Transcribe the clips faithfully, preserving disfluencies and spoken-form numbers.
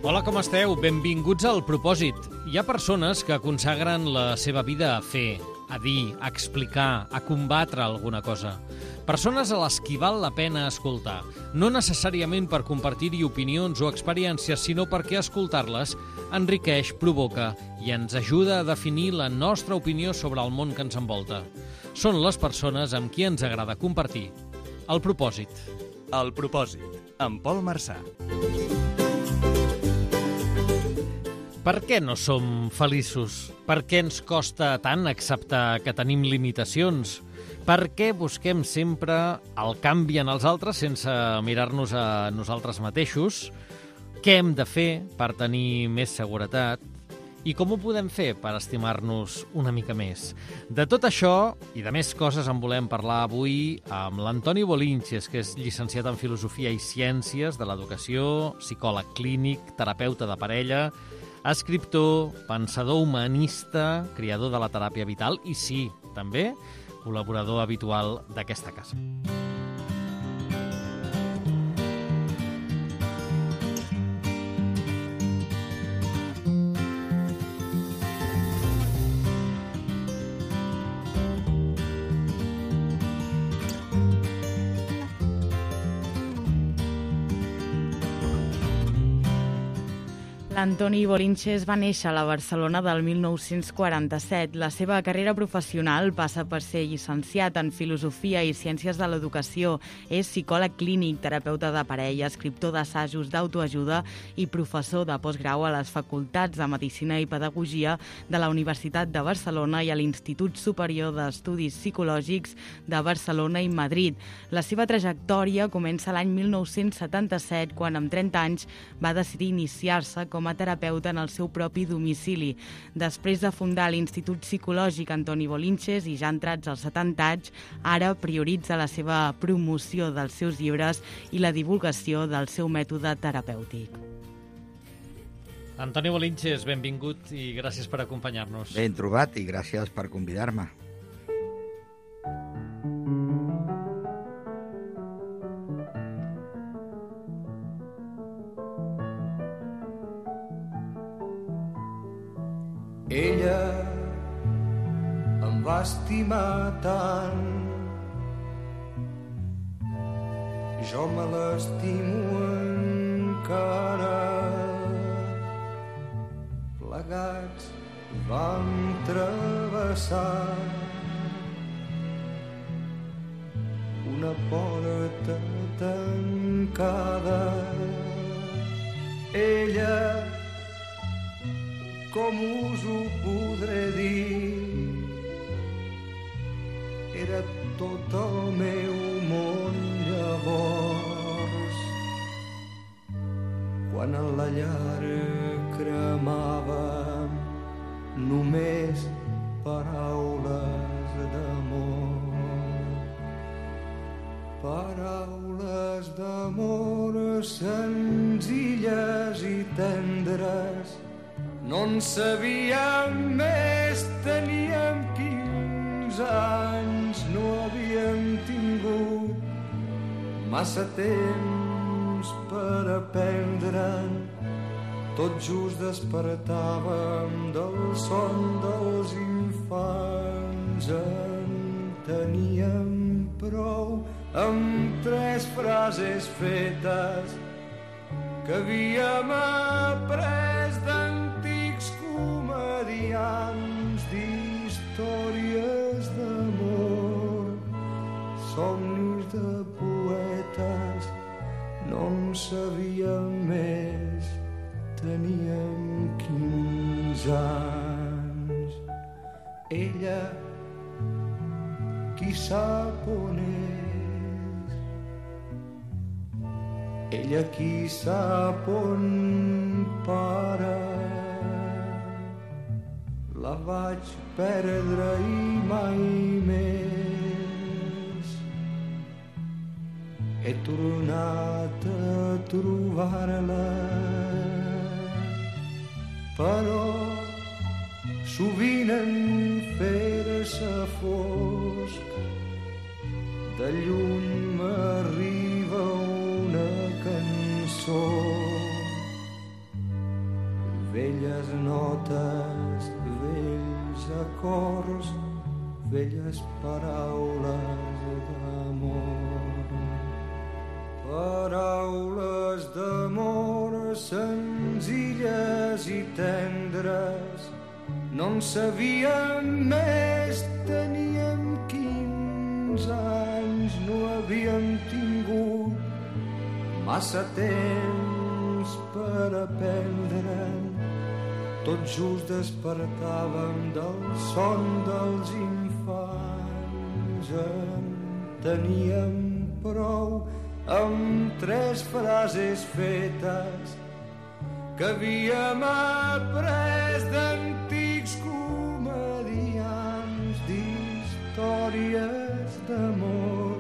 Hola, com esteu? Benvinguts al Propòsit. Hi ha persones que consagren la seva vida a fer, a dir, a explicar, a combatre alguna cosa. Persones a les qui val la pena escoltar, no necessàriament per compartir-hi opinions o experiències, sinó perquè escoltar-les enriqueix, provoca i ens ajuda a definir la nostra opinió sobre el món que ens envolta. Són les persones amb qui ens agrada compartir el propòsit. El propòsit, amb Pol Marçà. Per què no som feliços? Per què ens costa tant acceptar que tenim limitacions? Per què busquem sempre el canvi en els altres sense mirar-nos a nosaltres mateixos? Què hem de fer per tenir més seguretat? I com ho podem fer per estimar-nos una mica més? De tot això i de més coses en volem parlar avui amb l'Antoni Bolinches, que és llicenciat en Filosofia i Ciències de l'Educació, psicòleg clínic, terapeuta de parella, escriptor, pensador humanista, creador de la teràpia vital i, sí, també col·laborador habitual d'aquesta casa. Antoni Bolinches va néixer a la Barcelona del mil nou-cents quaranta-set. La seva carrera professional passa per ser llicenciat en Filosofia i Ciències de l'Educació. És psicòleg clínic, terapeuta de parella, escriptor d'assajos d'autoajuda i professor de postgrau a les facultats de Medicina i Pedagogia de la Universitat de Barcelona i a l'Institut Superior d'Estudis Psicològics de Barcelona i Madrid. La seva trajectòria comença l'any mil nou-cents setanta-set, quan amb trenta anys va decidir iniciar-se com a terapeuta en el seu propi domicili. Després de fundar l'Institut Psicològic Antoni Bolinches i ja entrats als setanta anys, ara prioritza la seva promoció dels seus llibres i la divulgació del seu mètode terapèutic. Antoni Bolinches, benvingut i gràcies per acompanyar-nos. Ben trobat i gràcies per convidar-me. Ella em va estimar tant, jo me l'estimo encara. Plegats vam travessar una porta tancada. Ella, com us ho podré dir, era tot el meu món llavors. Quan a la llar cremava només paraules d'amor. Paraules d'amor senzilles i tendres. No en sabíem més, teníem quinze anys, no havíem tingut massa temps per aprendre'n. Tot just despertàvem del son dels infants. En teníem prou amb tres frases fetes que havíem après d'antics comediants, d'històries d'amor, somnis de poetes. No en sabíem més, teníem quinze anys. Ella, qui sap on és? Ella, qui sap on para? La vaig perdre i mai més he tornat a trobar-la. Però sovint en fer-se fosc de lluny m'arriba una cançó notes, vells acords, velles paraules d'amor. Paraules d'amor senzilles i tendres, no en sabíem més, teníem quinze anys, no havíem tingut massa temps per aprendre. Tot just despertàvem del son dels infants. En teníem prou amb tres frases fetes que havíem après d'antics comedians d'històries d'amor.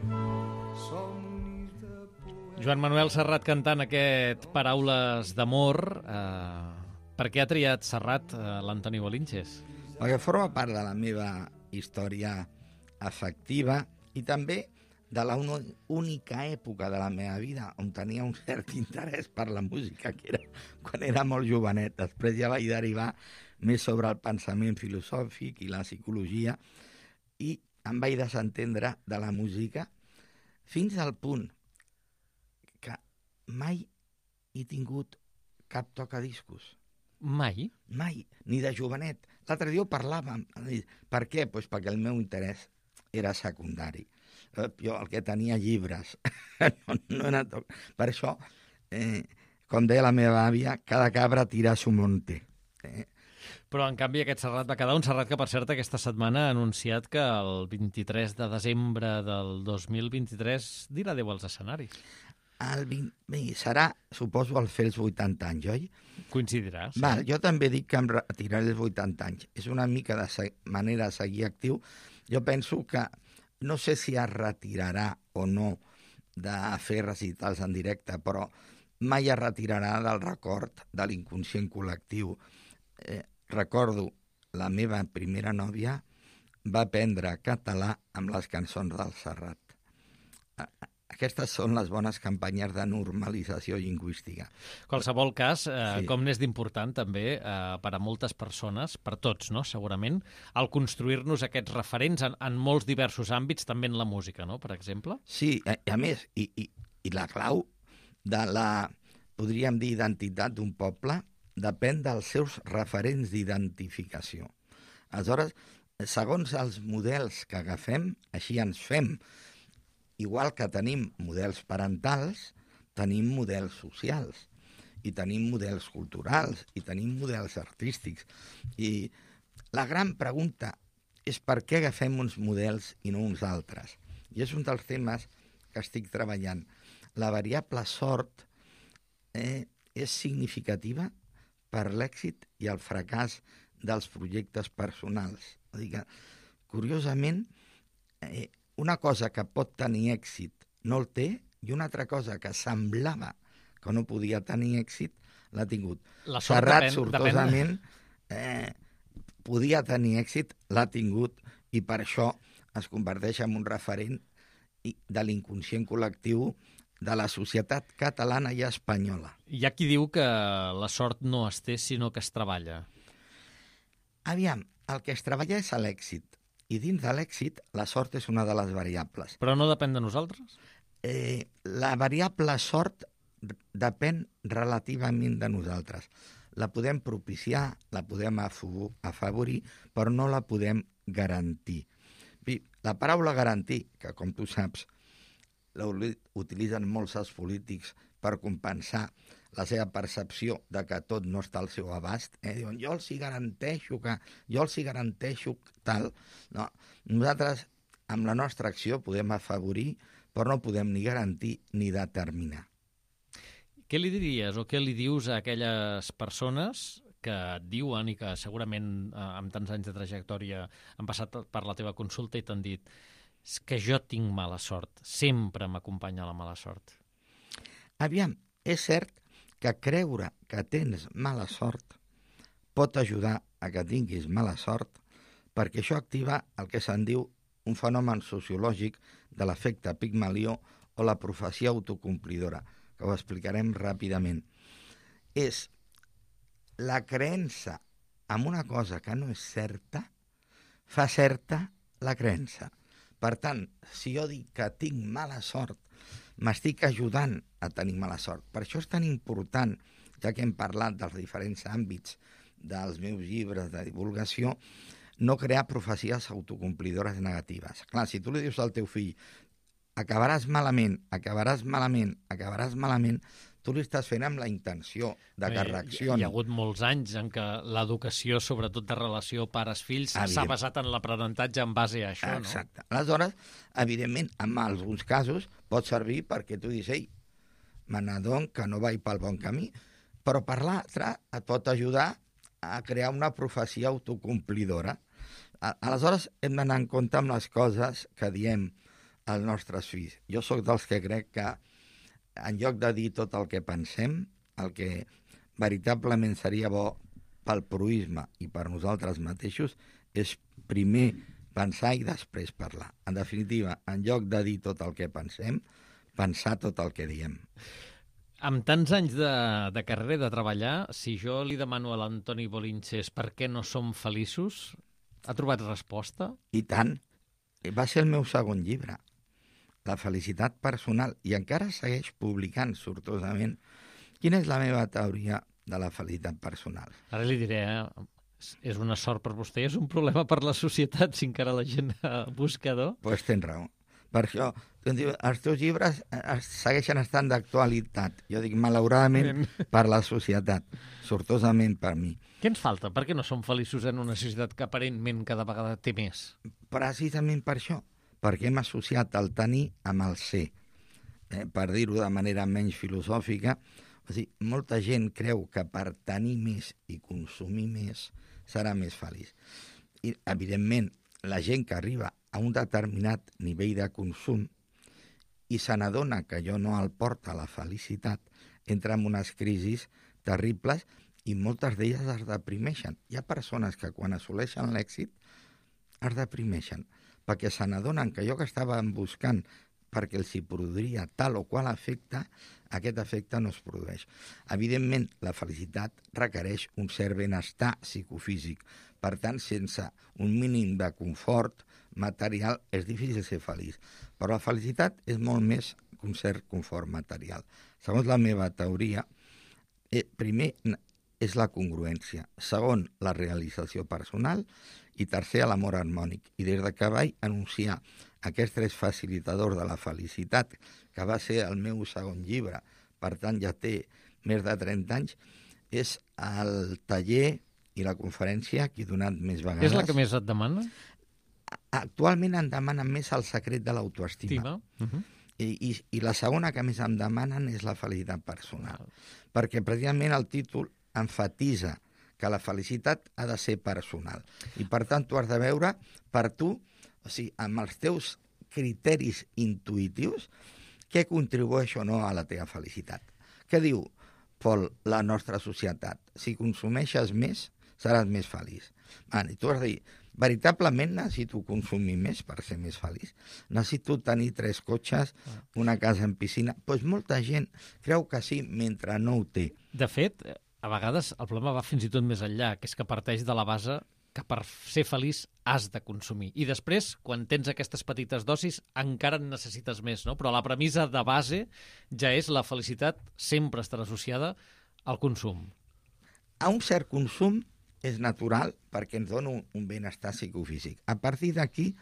Somnis de poesia... Joan Manuel Serrat cantant aquest Paraules d'amor. Eh, per què ha triat Serrat eh, l'Antoni Bolinches? Perquè forma part de la meva història afectiva i també de la única època de la meva vida on tenia un cert interès per la música, que era quan era molt jovenet. Després ja vaig derivar més sobre el pensament filosòfic i la psicologia i em vaig desentendre de la música fins al punt que mai he tingut cap tocadiscos. Mai? Mai, ni de jovenet. L'altre dia ho parlàvem. Per què? Pues perquè el meu interès era secundari. Jo el que tenia llibres. no, no era to... Per això, eh, com deia la meva àvia, cada cabra tira a su monte. Eh? Però, en canvi, aquest Serrat va quedar un Serrat que, per cert, aquesta setmana ha anunciat que el vint-i-tres de desembre del dos mil vint-i-tres dirà adéu als escenaris. El vint... Bé, serà, suposo, al fer els vuitanta anys, oi? Coincidirà. Sí. Val, jo també dic que em retiraré els vuitanta anys. És una mica de se... manera de seguir actiu. Jo penso que no sé si es retirarà o no de fer recitals en directe, però mai es retirarà del record de l'inconscient col·lectiu. Eh, recordo, la meva primera nòvia va aprendre català amb les cançons del Serrat. Aquestes són les bones campanyes de normalització lingüística. Qualsevol cas, eh, Sí. com n'és d'important també eh, per a moltes persones, per tots, no? Segurament, el construir-nos aquests referents en, en molts diversos àmbits, també en la música, no? Per exemple. Sí, a, a més, i, i, i la clau de la, podríem dir, identitat d'un poble depèn dels seus referents d'identificació. Aleshores, segons els models que agafem, així ens fem. Igual que tenim models parentals, tenim models socials, i tenim models culturals, i tenim models artístics. I la gran pregunta és per què agafem uns models i no uns altres. I és un dels temes que estic treballant. La variable sort eh, és significativa per l'èxit i el fracàs dels projectes personals. És a dir que, curiosament, eh, una cosa que pot tenir èxit no el té, i una altra cosa que semblava que no podia tenir èxit l'ha tingut. La sort Serrat, depèn, sortosament, eh, podia tenir èxit, l'ha tingut, i per això es converteix en un referent de l'inconscient col·lectiu de la societat catalana i espanyola. Hi ha qui diu que la sort no es té, sinó que es treballa. Aviam, el que es treballa és l'èxit. I dins de l'èxit, la sort és una de les variables. Però no depèn de nosaltres? Eh, la variable sort depèn relativament de nosaltres. La podem propiciar, la podem afavorir, però no la podem garantir. La paraula garantir, que com tu saps, la utilitzen molts els polítics per compensar la seva percepció de que tot no està al seu abast, eh? Diuen, jo els hi garanteixo que, jo els hi garanteixo tal. No, nosaltres, amb la nostra acció, podem afavorir, però no podem ni garantir ni determinar. Què li diries o què li dius a aquelles persones que et diuen i que segurament eh, amb tants anys de trajectòria han passat per la teva consulta i t'han dit és que jo tinc mala sort, sempre m'acompanya la mala sort? Aviam, és cert que creure que tens mala sort pot ajudar a que tinguis mala sort perquè això activa el que se'n diu un fenomen sociològic de l'efecte Pigmalió o la profecia autocomplidora, que ho explicarem ràpidament. És la creença en una cosa que no és certa fa certa la creença. Per tant, si jo dic que tinc mala sort, m'estic ajudant a tenir mala sort. Per això és tan important, ja que hem parlat dels diferents àmbits dels meus llibres de divulgació, no crear profecies autocomplidores negatives. Clar, si tu li dius al teu fill acabaràs malament, acabaràs malament, acabaràs malament, tu li estàs fent amb la intenció de que reaccioni. Hi ha hagut molts anys en què l'educació, sobretot de relació pares-fills, s'ha basat en l'aprenentatge en base a això, no? Exacte. Aleshores, evidentment, en alguns casos pot servir perquè tu dius, ei, me n'adon que no vaig pel bon camí, però per l'altre et pot ajudar a crear una profecia autocomplidora. Aleshores, hem d'anar en compte amb les coses que diem als nostres fills. Jo sóc dels que crec que en lloc de dir tot el que pensem, el que veritablement seria bo pel proisme i per nosaltres mateixos és primer pensar i després parlar. En definitiva, en lloc de dir tot el que pensem, pensar tot el que diem. Amb tants anys de, de carrera i de treballar, si jo li demano a l'Antoni Bolinches per què no som feliços, ha trobat resposta? I tant. Va ser el meu segon llibre, La felicitat personal, i encara segueix publicant sortosament. Quina és la meva teoria de la felicitat personal? Ara li diré, eh? És una sort per vostè, és un problema per la societat si encara la gent buscador? Doncs pues tens raó. Per això, els teus llibres segueixen estant d'actualitat. Jo dic, malauradament, per la societat, sortosament per mi. Què ens falta? Per què no som feliços en una societat que aparentment cada vegada té més? Precisament per això, perquè hem associat el tenir amb el ser. Eh, per dir-ho de manera menys filosòfica, o sigui, molta gent creu que per tenir més i consumir més serà més feliç. I, evidentment, la gent que arriba a un determinat nivell de consum i se n'adona que allò no el porta a la felicitat, entra en unes crisis terribles i moltes d'elles es deprimeixen. Hi ha persones que quan assoleixen l'èxit es deprimeixen perquè se n'adonen que allò que estaven buscant perquè els hi produiria tal o qual efecte, aquest efecte no es produeix. Evidentment, la felicitat requereix un cert benestar psicofísic. Per tant, sense un mínim de confort material és difícil ser feliç. Però la felicitat és molt més que un cert confort material. Segons la meva teoria, eh, primer és la congruència, segon, la realització personal i tercer, l'amor harmònic. I des de que vaig anunciar aquests tres facilitadors de la felicitat, que va ser el meu segon llibre, per tant ja té més de trenta anys, és el taller i la conferència que he donat més vegades. És la que més et demana? Actualment em demanen més el secret de l'autoestima. Uh -huh. I, i, I la segona que més em demanen és la felicitat personal. Perquè precisament el títol enfatitza que la felicitat ha de ser personal. I per tant tu has de veure per tu, o sigui, amb els teus criteris intuïtius, què contribueix o no a la teva felicitat. Què diu, Pol, la nostra societat? Si consumeixes més, seràs més feliç. Ah, i tu has de dir, veritablement necessito consumir més per ser més feliç? Necessito tenir tres cotxes, una casa en piscina? Doncs pues molta gent creu que sí, mentre no ho té. De fet, a vegades el problema va fins i tot més enllà, que és que parteix de la base que per ser feliç has de consumir. I després, quan tens aquestes petites dosis, encara en necessites més, no? Però la premissa de base ja és la felicitat sempre estarà associada al consum. A un cert consum és natural perquè ens dona un, un benestar psicofísic. A partir d'aquí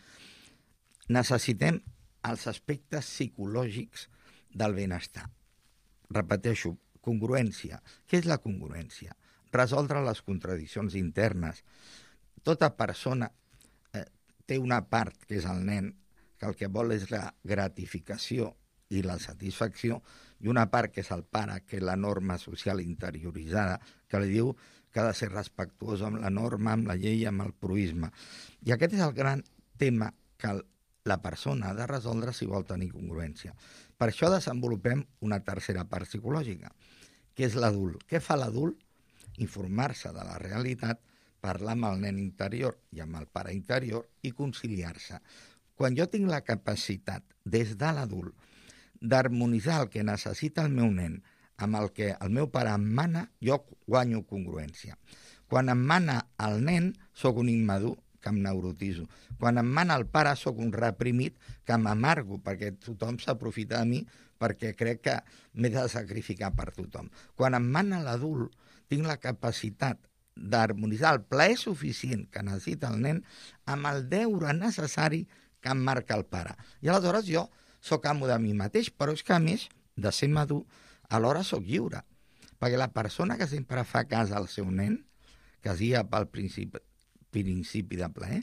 necessitem els aspectes psicològics del benestar. Repeteixo, congruència. Què és la congruència? Resoldre les contradiccions internes. Tota persona eh, té una part, que és el nen, que el que vol és la gratificació i la satisfacció, i una part, que és el pare, que és la norma social interioritzada, que li diu que ha de ser respectuós amb la norma, amb la llei, amb el proisme. I aquest és el gran tema que la persona ha de resoldre si vol tenir congruència. Per això desenvolupem una tercera part psicològica, que és l'adult. Què fa l'adult? Informar-se de la realitat, parlar amb el nen interior i amb el pare interior i conciliar-se. Quan jo tinc la capacitat, des de l'adult, d'harmonitzar el que necessita el meu nen amb el que el meu pare em mana, jo guanyo congruència. Quan em mana el nen, sóc un immadur, que em neurotiso. Quan em mana el pare, sóc un reprimit, que m'amargo, perquè tothom s'aprofita de mi, perquè crec que m'he de sacrificar per tothom. Quan em mana l'adult, tinc la capacitat d'harmonitzar el plaer suficient que necessita el nen amb el deure necessari que em marca el pare. I aleshores jo sóc amo de mi mateix, però és que a més de ser madur, alhora sóc lliure. Perquè la persona que sempre fa cas al seu nen, que es guia pel principi, principi de plaer,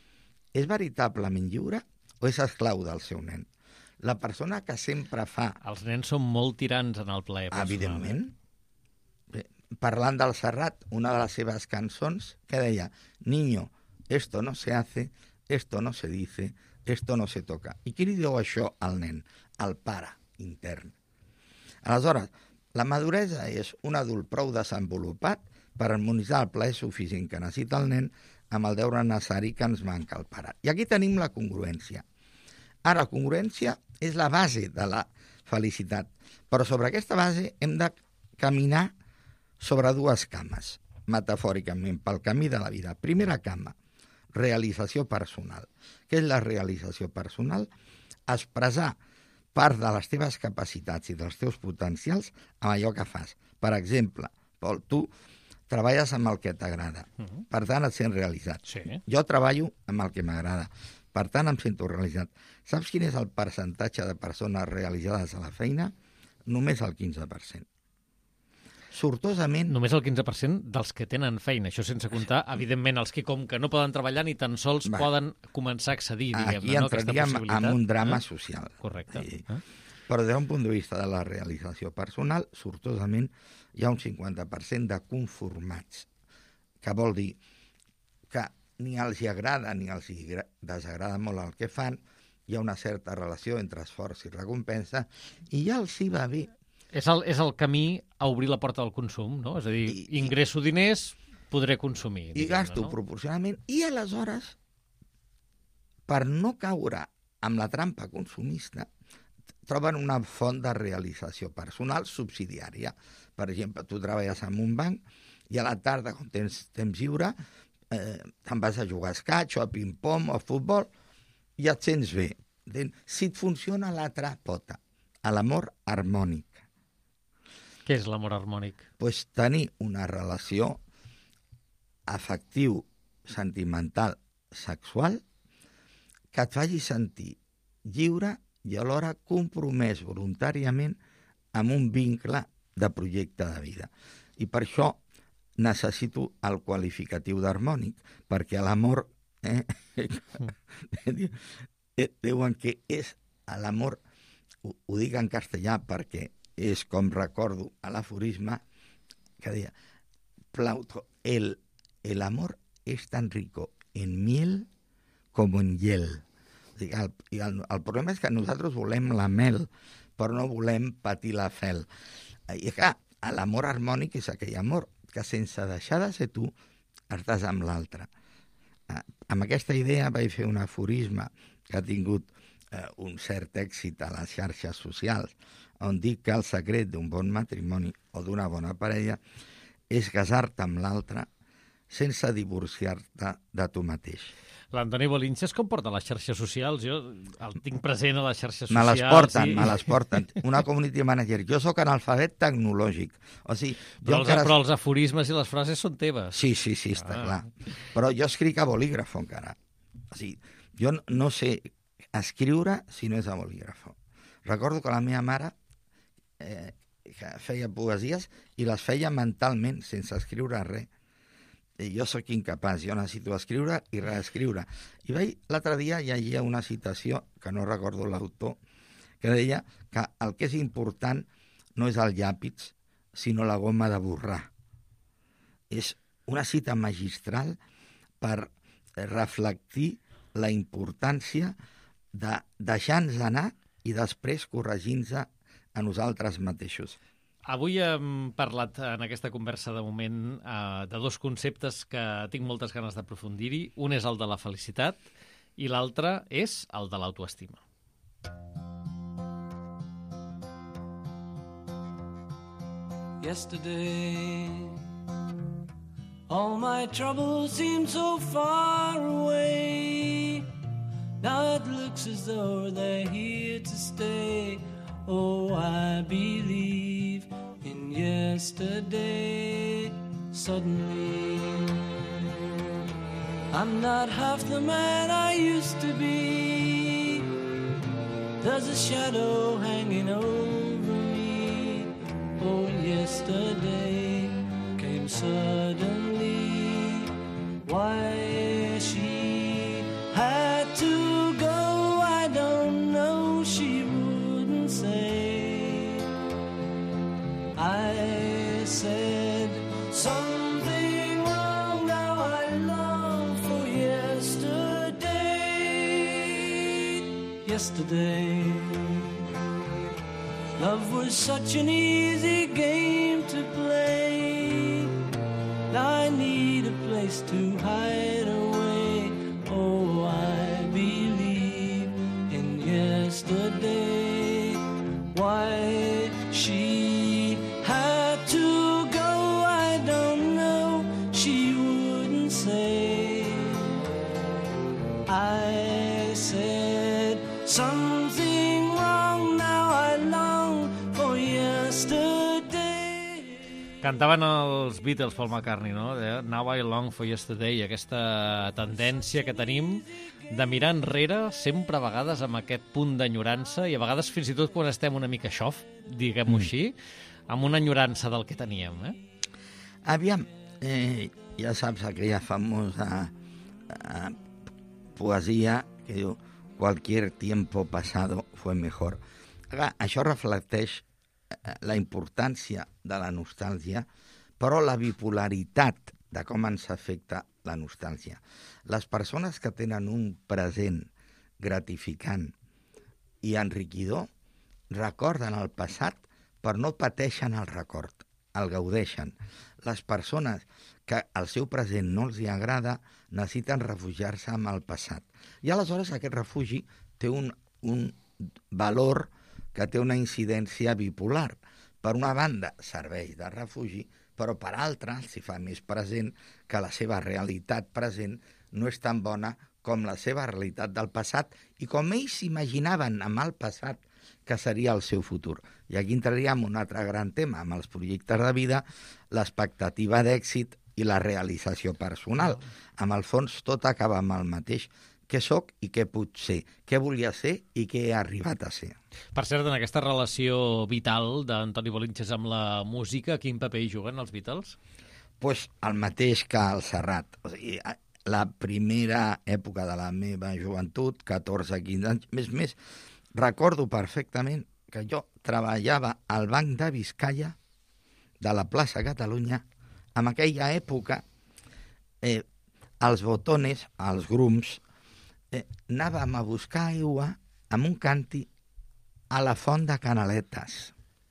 és veritablement lliure o és esclau del seu nen? La persona que sempre fa... Els nens són molt tirants en el plaer personal. Evidentment. Bé, parlant del Serrat, una de les seves cançons que deia: niño, esto no se hace, esto no se dice, esto no se toca. I qui li diu això al nen? Al pare intern. Aleshores, la maduresa és un adult prou desenvolupat per harmonitzar el plaer suficient que necessita el nen amb el deure necessari que ens manca el pare. I aquí tenim la congruència. Ara, la congruència és la base de la felicitat, però sobre aquesta base hem de caminar sobre dues cames, metafòricament, pel camí de la vida. Primera cama, realització personal. Què és la realització personal? Expressar part de les teves capacitats i dels teus potencials amb allò que fas. Per exemple, Pol, tu treballes amb el que t'agrada, uh-huh. per tant et sents realitzat. Sí. Jo treballo amb el que m'agrada, per tant em sento realitzat. Saps quin és el percentatge de persones realitzades a la feina? Només el quinze per cent. Sortosament... Només el quinze per cent dels que tenen feina, això sense comptar, evidentment, els que com que no poden treballar ni tan sols Va. poden començar a accedir, diguem-ne, Aquí no, aquesta entraríem possibilitat. en un drama eh? social. Correcte. I, Eh? Però des d'un punt de vista de la realització personal, sortosament hi ha un cinquanta per cent de conformats, que vol dir que ni els hi agrada ni els hi desagrada molt el que fan, hi ha una certa relació entre esforç i recompensa, i ja els hi va bé. És el, és el camí a obrir la porta del consum, no? És a dir, I- ingresso diners, podré consumir. I gasto no? proporcionalment, i aleshores, per no caure amb la trampa consumista, troben una font de realització personal subsidiària. Per exemple, tu treballes en un banc i a la tarda, quan tens temps lliure, eh, te'n vas a jugar a escaig o a ping-pong o a futbol i et sents bé. Si et funciona l'altra pota, a l'amor harmònic, Què és l'amor harmònic? pues tenir una relació afectiu, sentimental, sexual, que et faci sentir lliure i alhora compromès voluntàriament amb un vincle de projecte de vida. I per això necessito el qualificatiu d'harmònic, perquè l'amor, eh, diuen que és l'amor, ho, ho dic en castellà perquè és com recordo a l'aforisme que deia Plauto, el, el amor es tan rico en miel com en hiel. O sigui, el, el, el problema és que nosaltres volem la mel, però no volem patir la fel. I clar, l'amor harmònic és aquell amor que sense deixar de ser tu estàs amb l'altre. Eh, amb aquesta idea vaig fer un aforisme que ha tingut eh, un cert èxit a les xarxes socials, on dic que el secret d'un bon matrimoni o d'una bona parella és casar-te amb l'altre sense divorciar-te de tu mateix. L'Antoni Bolinches com porta les xarxes socials? Jo el tinc present a les xarxes Me socials. les porten, i... me les porten. Una community manager. Jo sóc analfabet tecnològic. O sigui, jo Però els, encara... però els aforismes i les frases són teves. Sí, sí, sí, està Ah. clar. Però jo escric a bolígrafo encara. O sigui, jo no, no sé escriure si no és a bolígrafo. Recordo que la meva mare eh, que feia poesies i les feia mentalment, sense escriure res. I jo sóc incapaç, jo necessito escriure i reescriure. I vaig l'altre dia llegia una citació, que no recordo l'autor, que deia que el que és important no és el llàpid, sinó la goma de borrar. És una cita magistral per reflectir la importància de deixar-nos anar i després corregir-nos a nosaltres mateixos. Avui hem parlat en aquesta conversa de moment eh, de dos conceptes que tinc moltes ganes d'aprofundir-hi. Un és el de la felicitat i l'altre és el de l'autoestima. yesterday. All my troubles seem so far away. Now it looks as though they're here to stay. Oh, I believe in yesterday. Suddenly, I'm not half the man I used to be. There's a shadow hanging over me. Oh, yesterday came suddenly. Why she had to go, I don't know. She wouldn't say. I said something wrong. Now I long for yesterday. Yesterday, love was such an easy game to play. Now I need a place to hide away. Oh, I believe in yesterday. Why she had to go, I don't know. She wouldn't say. I said something wrong. Now I long for yesterday. Cantaven els Beatles, Paul McCartney, no? De Now I long for yesterday, aquesta tendència que tenim de mirar enrere, sempre a vegades amb aquest punt d'enyorança, i a vegades fins i tot quan estem una mica xof, diguem-ho mm. així, amb una enyorança del que teníem, eh? Aviam, eh, ja saps aquella famosa eh, poesia que diu cualquier tiempo pasado fue mejor. Clar, això reflecteix la importància de la nostàlgia, però la bipolaritat de com ens afecta la nostàlgia. Les persones que tenen un present gratificant i enriquidor recorden el passat, però no pateixen el record, el gaudeixen. Les persones que el seu present no els hi agrada necessiten refugiar-se amb el passat. I aleshores aquest refugi té un, un valor que té una incidència bipolar. Per una banda, serveix de refugi, però per altra, s'hi fa més present que la seva realitat present no és tan bona com la seva realitat del passat i com ells s'imaginaven amb el passat que seria el seu futur. I aquí entraríem en un altre gran tema, amb els projectes de vida, l'expectativa d'èxit i la realització personal. Amb el fons, tot acaba amb el mateix. Què sóc i què puc ser, què volia ser i què he arribat a ser. Per cert, en aquesta relació vital d'Antoni Bolinches amb la música, quin paper hi juguen els Beatles? Pues el mateix que el Serrat. O sigui, la primera època de la meva joventut, catorze quinze anys, més més, recordo perfectament que jo treballava al Banc de Vizcaya de la plaça Catalunya. En aquella època, eh, els botones, els grums, Eh, anàvem a buscar aigua amb un canti a la font de Canaletes.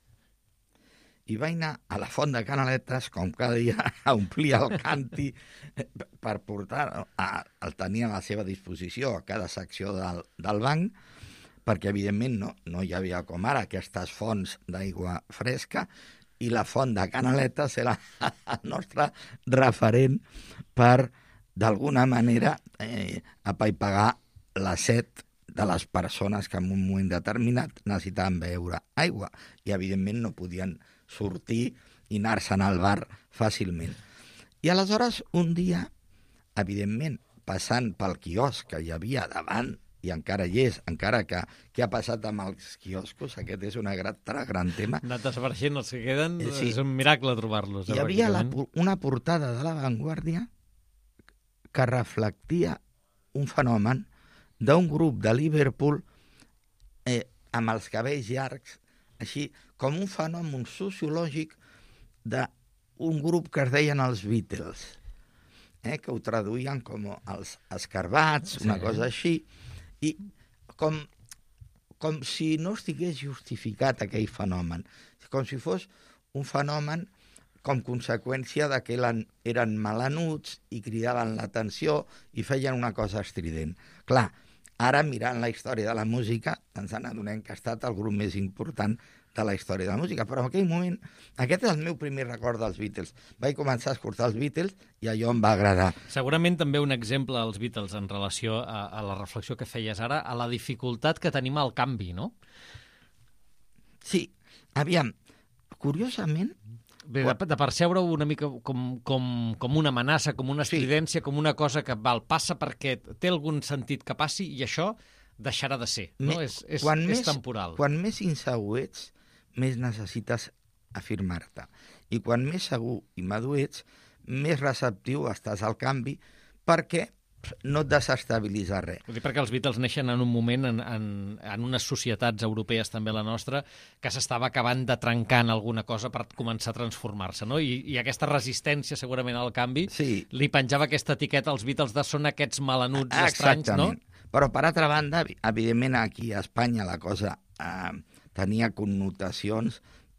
I vaig anar a la font de Canaletes, com cada dia, a omplir el canti per portar, a, el tenia a la seva disposició a cada secció del, del banc, perquè evidentment no, no hi havia com ara aquestes fonts d'aigua fresca, i la font de Canaletes era el nostre referent per d'alguna manera eh, apaipagar la set de les persones que en un moment determinat necessitaven beure aigua i evidentment no podien sortir i anar-se'n al bar fàcilment. I aleshores un dia, evidentment, passant pel quiosc que hi havia davant, i encara hi és, encara que què ha passat amb els quioscos, aquest és un altre gran tema. Anat desapareixent els que queden, eh, sí. És un miracle trobar-los. Hi havia la, una portada de La Vanguardia que reflectia un fenomen d'un grup de Liverpool eh, amb els cabells llargs, així com un fenomen sociològic d'un grup que es deien els Beatles, eh, que ho traduïen com els escarbats, una sí. cosa així, i com, com si no estigués justificat aquell fenomen, com si fos un fenomen com conseqüència de que eren, eren melanuts i cridaven l'atenció i feien una cosa estrident. Clar, ara mirant la història de la música ens n'adonem que ha estat el grup més important de la història de la música, però en aquell moment, aquest és el meu primer record dels Beatles. Vaig començar a escoltar els Beatles i allò em va agradar. Segurament també un exemple als Beatles en relació a, a la reflexió que feies ara, a la dificultat que tenim al canvi, no? Sí, aviam, curiosament... Bé, de, de percebre una mica com, com, com una amenaça, com una estridència, sí. com una cosa que val, passa perquè té algun sentit que passi i això deixarà de ser, no? Me, és, és, quan és més, temporal. Quan més insegur ets, més necessites afirmar-te. I quan més segur i madur ets, més receptiu estàs al canvi perquè no et desestabilitza res. Vull dir, perquè els Beatles neixen en un moment, en, en, en unes societats europees, també la nostra, que s'estava acabant de trencar en alguna cosa per començar a transformar-se, no? I, i aquesta resistència, segurament, al canvi, sí. li penjava aquesta etiqueta als Beatles de són aquests malanuts estranys, no? Però, per altra banda, evidentment, aquí a Espanya la cosa eh, tenia connotacions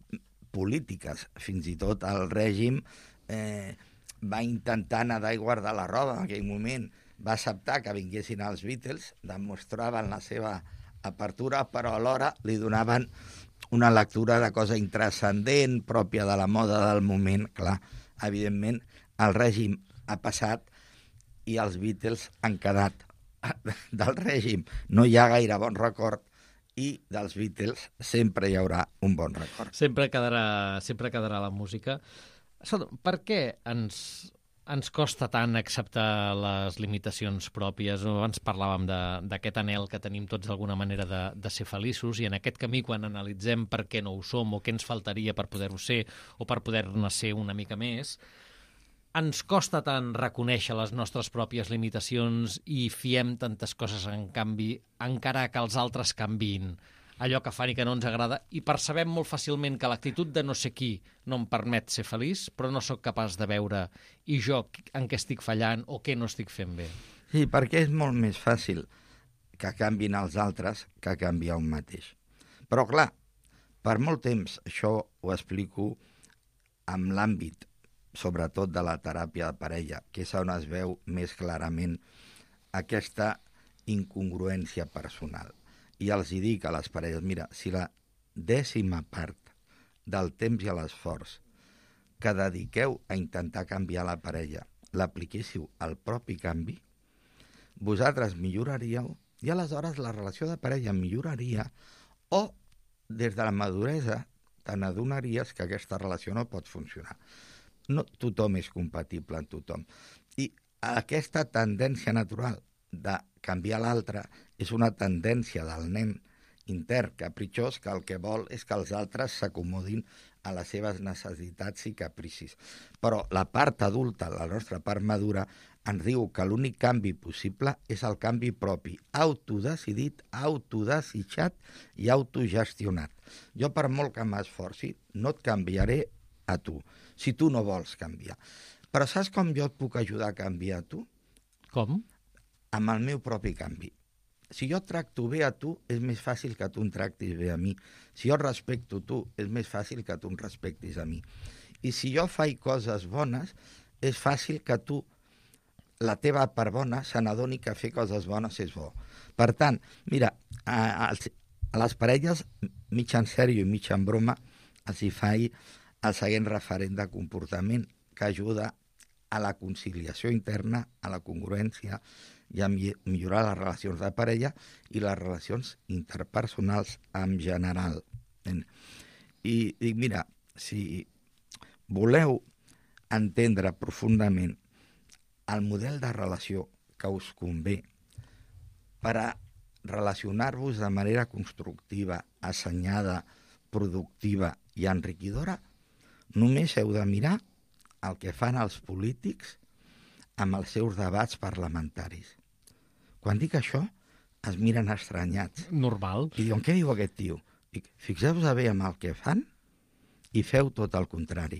polítiques. Fins i tot el règim eh, va intentar nedar i guardar la roba en aquell moment. Va acceptar que vinguessin els Beatles, demostraven la seva apertura, però alhora li donaven una lectura de cosa intranscendent, pròpia de la moda del moment. Clar, evidentment, el règim ha passat i els Beatles han quedat. Del règim no hi ha gaire bon record i dels Beatles sempre hi haurà un bon record. Sempre quedarà, sempre quedarà la música. Per què ens... ens costa tant acceptar les limitacions pròpies? Abans parlàvem d'aquest anhel que tenim tots d'alguna manera de, de ser feliços, i en aquest camí, quan analitzem per què no ho som o què ens faltaria per poder-ho ser o per poder-ne ser una mica més, ens costa tant reconèixer les nostres pròpies limitacions i fiem tantes coses en canvi, encara que els altres canviïn allò que fan i que no ens agrada, i percebem molt fàcilment que l'actitud de no sé qui no em permet ser feliç, però no sóc capaç de veure i jo en què estic fallant o què no estic fent bé. Sí, perquè és molt més fàcil que canviïn els altres que canviar un mateix. Però, clar, per molt temps, això ho explico amb l'àmbit, sobretot de la teràpia de parella, que és on es veu més clarament aquesta incongruència personal. I els hi dic a les parelles, mira, si la dècima part del temps i l'esforç que dediqueu a intentar canviar la parella l'apliquéssiu al propi canvi, vosaltres milloraríeu i aleshores la relació de parella milloraria, o des de la maduresa te n'adonaries que aquesta relació no pot funcionar. No tothom és compatible amb tothom. I aquesta tendència natural de canviar l'altre és una tendència del nen intern capritxós que el que vol és que els altres s'acomodin a les seves necessitats i capricis. Però la part adulta, la nostra part madura, ens diu que l'únic canvi possible és el canvi propi, autodecidit, autodesitjat i autogestionat. Jo, per molt que m'esforci, no et canviaré a tu, si tu no vols canviar. Però saps com jo et puc ajudar a canviar a tu? Com? Amb el meu propi canvi. Si jo et tracto bé a tu, és més fàcil que tu em tractis bé a mi. Si jo respecto tu, és més fàcil que tu em respectis a mi. I si jo faig coses bones, és fàcil que tu, la teva part bona, se n'adoni que fer coses bones és bo. Per tant, mira, a, a les parelles, mig en sèrio i mig en broma, els hi faig el següent referent de comportament que ajuda a la conciliació interna, a la congruència i a millorar les relacions de parella i les relacions interpersonals en general. I dic, mira, si voleu entendre profundament el model de relació que us convé per a relacionar-vos de manera constructiva, assenyada, productiva i enriquidora, només heu de mirar el que fan els polítics amb els seus debats parlamentaris. Quan dic això, es miren estranyats. Normal. I diuen, què diu aquest tio? Dic, fixeu-vos bé amb el que fan i feu tot el contrari.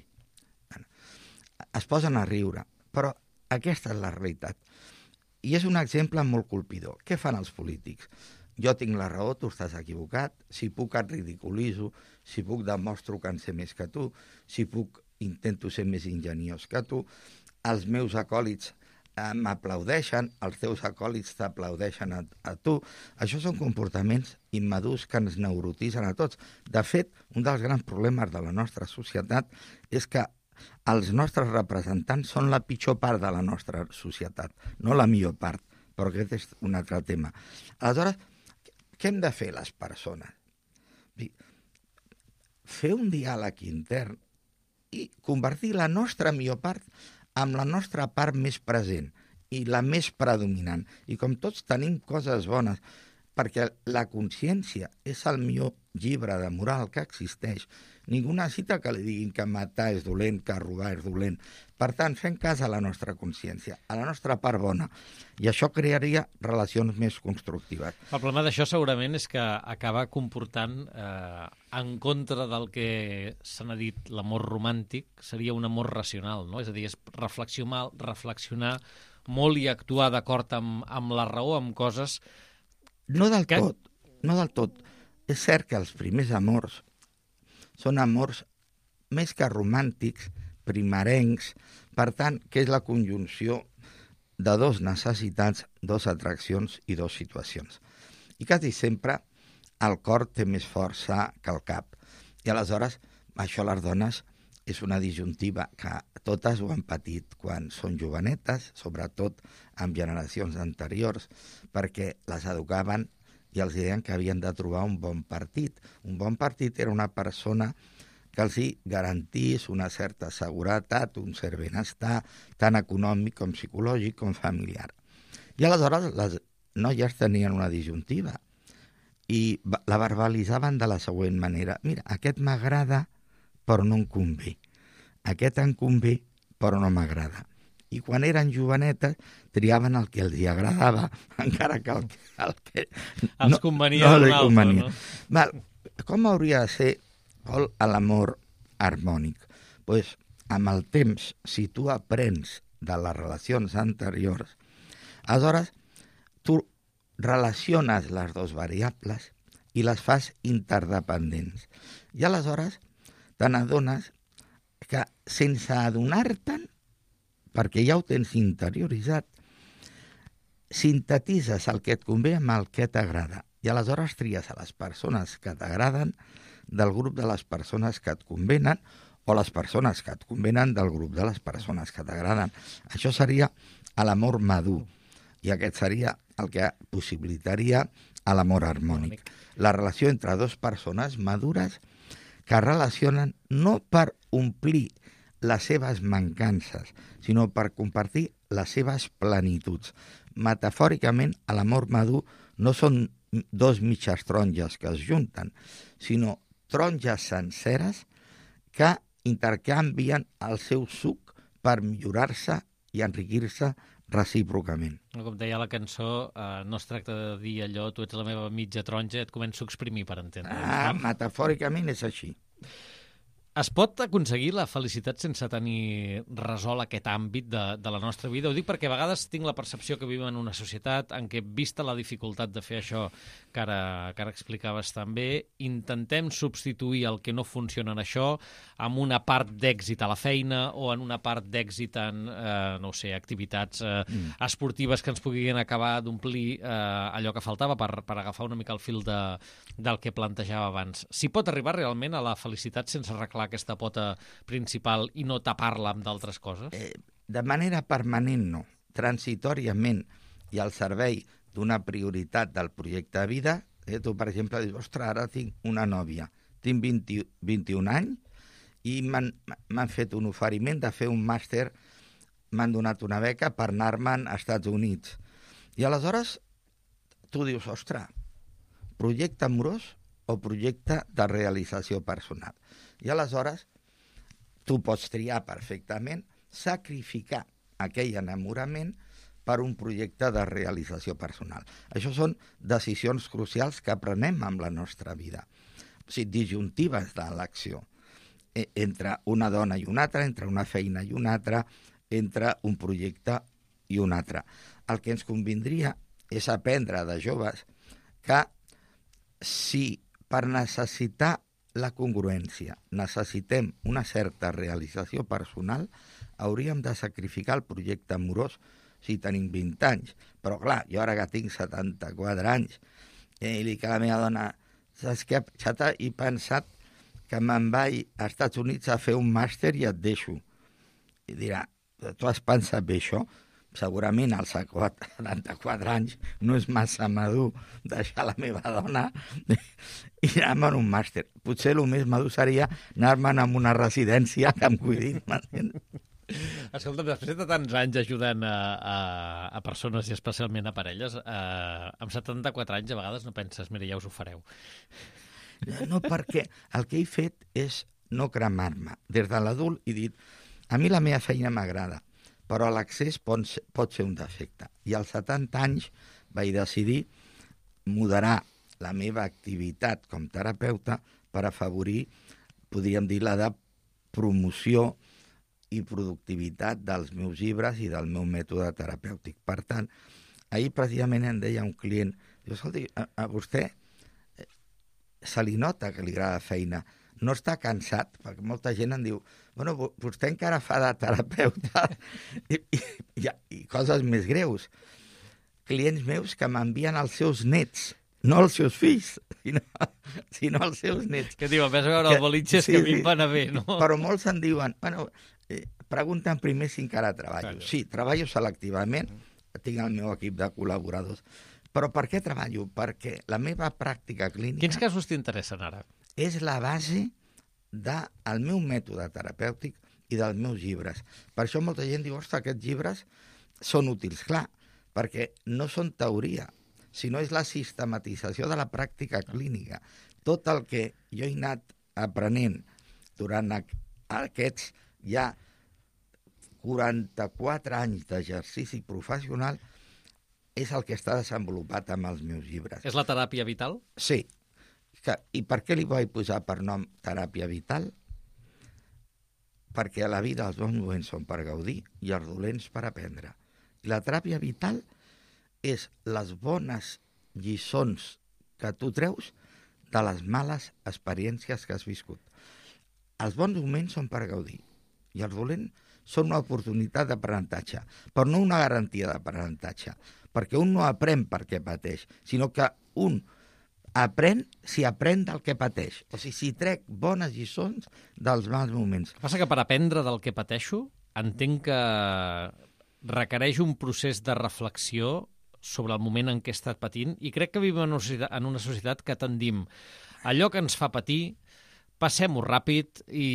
Es posen a riure, però aquesta és la realitat. I és un exemple molt colpidor. Què fan els polítics? Jo tinc la raó, tu estàs equivocat, si puc et ridiculitzo, si puc demostro que en sé més que tu, si puc intento ser més ingeniós que tu, els meus acòlits eh, m'aplaudeixen, els teus acòlits t'aplaudeixen a, a tu. Això són comportaments immadurs que ens neurotitzen a tots. De fet, un dels grans problemes de la nostra societat és que els nostres representants són la pitjor part de la nostra societat, no la millor part, però aquest és un altre tema. Aleshores, què hem de fer les persones? Fer un diàleg intern i convertir la nostra millor part en la nostra part més present i la més predominant. I com tots tenim coses bones, perquè la consciència és el millor llibre de moral que existeix. Ningú necessita que li diguin que matar és dolent, que robar és dolent. Per tant, fem cas a la nostra consciència, a la nostra part bona. I això crearia relacions més constructives. El problema d'això segurament és que acaba comportant, eh, en contra del que se n'ha dit l'amor romàntic, seria un amor racional, no? És a dir, és reflexionar, reflexionar molt i actuar d'acord amb, amb la raó, amb coses... No del que... tot, no del tot. És cert que els primers amors són amors més que romàntics, primerencs, per tant, que és la conjunció de dos necessitats, dos atraccions i dos situacions. I quasi sempre el cor té més força que el cap. I aleshores, això les dones és una disjuntiva que totes ho han patit quan són jovenetes, sobretot en generacions anteriors, perquè les educaven i els deien que havien de trobar un bon partit. Un bon partit era una persona que els hi garantís una certa seguretat, un cert benestar, tant econòmic com psicològic com familiar. I aleshores les noies tenien una disjuntiva i la verbalitzaven de la següent manera. Mira, aquest m'agrada però no em convé. Aquest em convé però no m'agrada. I quan eren jovenetes triaven el que els hi agradava, encara que el que... El que els no, convenia no d'un altre, convenia. no? Val. Com hauria de ser l'amor harmònic? Pues, amb el temps, si tu aprens de les relacions anteriors, aleshores tu relaciones les dues variables i les fas interdependents. I aleshores te n'adones que sense adonar-te'n, perquè ja ho tens interioritzat, sintetitzes el que et convé amb el que t'agrada. I aleshores tries a les persones que t'agraden del grup de les persones que et convenen o les persones que et convenen del grup de les persones que t'agraden. Això seria l'amor madur i aquest seria el que possibilitaria l'amor harmònic. La relació entre dues persones madures que relacionen no per omplir les seves mancances, sinó per compartir les seves plenituds. Metafòricament, l'amor madur no són dos mitges taronges que es junten, sinó taronges senceres que intercanvien el seu suc per millorar-se i enriquir-se recíprocament. Com deia la cançó, eh, no es tracta de dir allò, tu ets la meva mitja taronja, et començo a exprimir per entendre. Ah, no? Metafòricament és així. Es pot aconseguir la felicitat sense tenir resolt aquest àmbit de, de la nostra vida? Ho dic perquè a vegades tinc la percepció que vivim en una societat en què, vista la dificultat de fer això que ara, que ara explicaves també, intentem substituir el que no funciona en això amb una part d'èxit a la feina o en una part d'èxit en, eh, no ho sé, activitats eh, mm. esportives que ens puguin acabar d'omplir eh, allò que faltava per, per agafar una mica el fil de, del que plantejava abans. S'hi pot arribar realment a la felicitat sense arreglar aquesta pota principal i no tapar-la amb d'altres coses? Eh, de manera permanent no. Transitoriament i al servei d'una prioritat del projecte de vida, eh, tu, per exemple, dius, ostres, ara tinc una nòvia, tinc vint, vint-i-un anys i m'han fet un oferiment de fer un màster, m'han donat una beca per anar-me'n als Estats Units. I aleshores tu dius, ostres, projecte amorós o projecte de realització personal. I aleshores tu pots triar perfectament sacrificar aquell enamorament per un projecte de realització personal. Això són decisions crucials que prenem amb la nostra vida. O sigui, disjuntives de l'acció. Entre una dona i una altra, entre una feina i una altra, entre un projecte i un altre. El que ens convindria és aprendre de joves que si per necessitar la congruència necessitem una certa realització personal, hauríem de sacrificar el projecte amorós si tenim vint anys. Però, clar, jo ara que tinc setanta-quatre anys, eh, i li dic a la meva dona, saps què, xata, he pensat que me'n vaig als Estats Units a fer un màster i et deixo. I dirà, tu has pensat bé això? Segurament als setanta-quatre anys no és massa madur deixar la meva dona i anar-me en un màster. Potser el més madur seria anar-me'n a una residència que em cuidin. Escolta, després de tants anys ajudant a, a, a persones i especialment a parelles, eh, amb setanta-quatre anys a vegades no penses, mira, ja us ho fareu. No, perquè el que he fet és no cremar-me. Des de l'adult he dit, a mi la meva feina m'agrada, però l'accés pot, pot ser un defecte. I als setanta anys vaig decidir moderar la meva activitat com terapeuta per afavorir, podríem dir, la de promoció i productivitat dels meus llibres i del meu mètode terapèutic. Per tant, ahir precisament em deia un client, diu, escolti, a, a vostè se li nota que li agrada feina, no està cansat, perquè molta gent em diu, bueno, vostè encara fa de terapeuta i, i, i, i coses més greus. Clients meus que m'envien els seus nets, no els seus fills, sinó, sinó els seus nets. Que diuen, vés a veure el bolitxes, sí, que a mi em va anar bé, no? Però molts em diuen, bueno, eh, pregunten primer si encara treballo. Claro. Sí, treballo selectivament, tinc el meu equip de col·laboradors. Però per què treballo? Perquè la meva pràctica clínica... Quins casos t'interessen ara? És la base del meu mètode terapèutic i dels meus llibres. Per això molta gent diu, ostres, aquests llibres són útils. Clar, perquè no són teoria, sinó és la sistematització de la pràctica clínica. Tot el que jo he anat aprenent durant aquests ja quaranta-quatre anys d'exercici professional és el que està desenvolupat amb els meus llibres. És la teràpia vital? Sí. Que, I per què li vaig posar per nom teràpia vital? Perquè a la vida els bons moments són per gaudir i els dolents per aprendre. I la teràpia vital és les bones lliçons que tu treus de les males experiències que has viscut. Els bons moments són per gaudir i els dolents són una oportunitat d'aprenentatge, però no una garantia d'aprenentatge, perquè un no aprèn perquè pateix, sinó que un aprèn si aprèn del que pateix. O sigui, si trec bones lliçons dels mals moments. El que passa que per aprendre del que pateixo, entenc que requereix un procés de reflexió sobre el moment en què he estat patint, i crec que vivim en una societat, en una societat que tendim allò que ens fa patir, passem-ho ràpid i,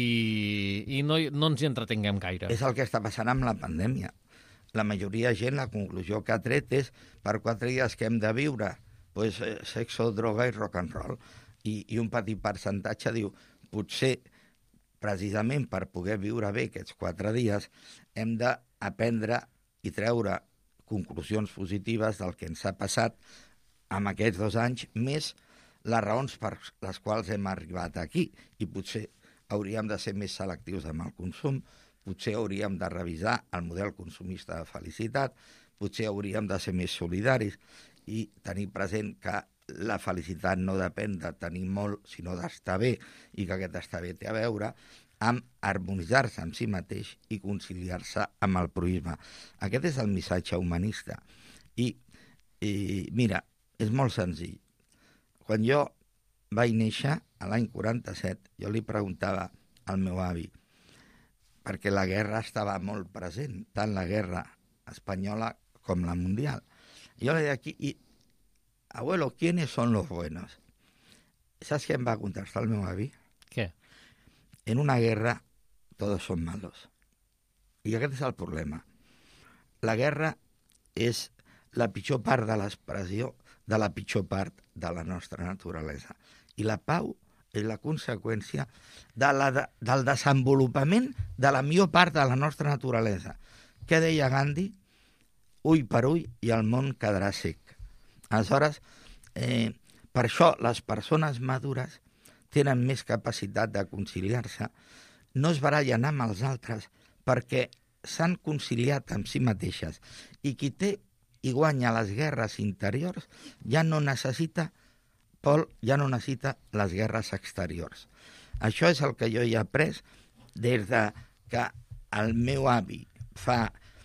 i no, no ens hi entretinguem gaire. És el que està passant amb la pandèmia. La majoria de gent, la conclusió que ha tret és per quatre dies que hem de viure, pues, eh, sexo, droga i rock and roll. I, I un petit percentatge diu, potser, precisament per poder viure bé aquests quatre dies, hem d'aprendre i treure conclusions positives del que ens ha passat amb aquests dos anys, més les raons per les quals hem arribat aquí. I potser hauríem de ser més selectius amb el consum, potser hauríem de revisar el model consumista de felicitat, potser hauríem de ser més solidaris i tenir present que la felicitat no depèn de tenir molt, sinó d'estar bé, i que aquest estar bé té a veure amb harmonitzar-se amb si mateix i conciliar-se amb el proisme. Aquest és el missatge humanista. I, i mira, és molt senzill. Quan jo vaig néixer, a l'any quaranta-set, jo li preguntava al meu avi, perquè la guerra estava molt present, tant la guerra espanyola com la mundial. Jo li deia aquí, i, abuelo, ¿quiénes son los buenos? ¿Saps què em va contestar el meu avi? Què? En una guerra todos son malos. I aquest és el problema. La guerra és la pitjor part de l'expressió de la pitjor part de la nostra naturalesa. I la pau és la conseqüència de la de, del desenvolupament de la millor part de la nostra naturalesa. Què deia Gandhi? Ull per ull i el món quedarà sec. Aleshores, eh, per això les persones madures tenen més capacitat de conciliar-se, no es barallen amb els altres perquè s'han conciliat amb si mateixes. I qui té i guanya les guerres interiors ja no necessita, Pol, ja no necessita les guerres exteriors. Això és el que jo he après des de que el meu avi fa